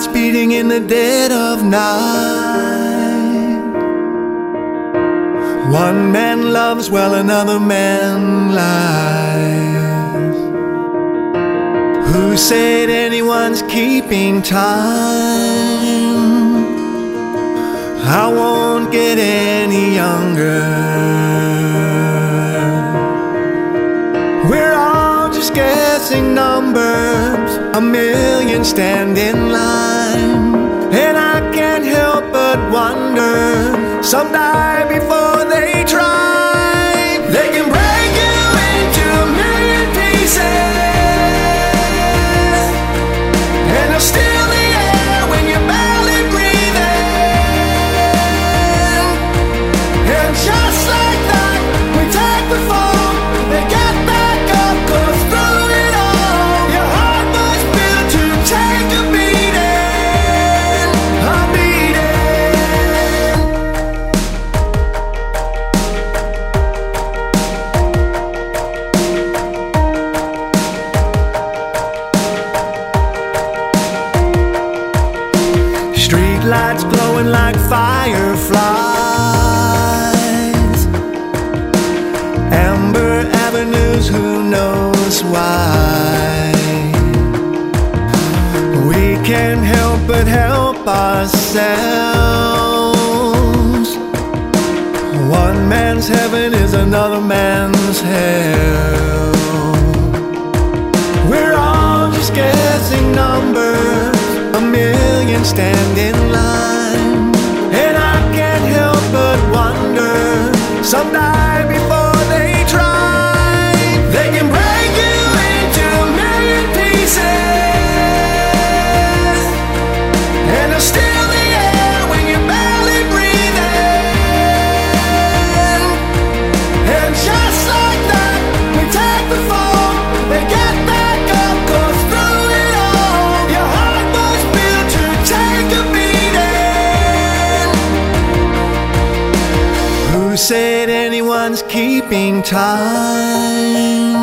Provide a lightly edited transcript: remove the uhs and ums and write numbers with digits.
hearts beating in the dead of night. One man loves while another man lies. Who said anyone's keeping time? I won't get any younger. We're all just guessing numbers, a million stand in line. And I can't help but wonder, some die before they try. They can break you into a million pieces, and they'll steal the air when you're barely breathing. And just like that, we take the fall, they get back up, go through it all. Your heart was built to take a beating, a beating. Street lights glowing like fireflies, amber avenues, who knows why. We can't help but help ourselves. One man's heaven is another man's hell. We're all just guessing numbers, a million stand in line. And I can't help but wonder, some die before they try. They can break you into a million pieces, and they'll steal the air when you're barely breathing. And just like that, we take the fall, they get back up, go through it all. Your heart was built to take a beating. Who said anyone's keeping time?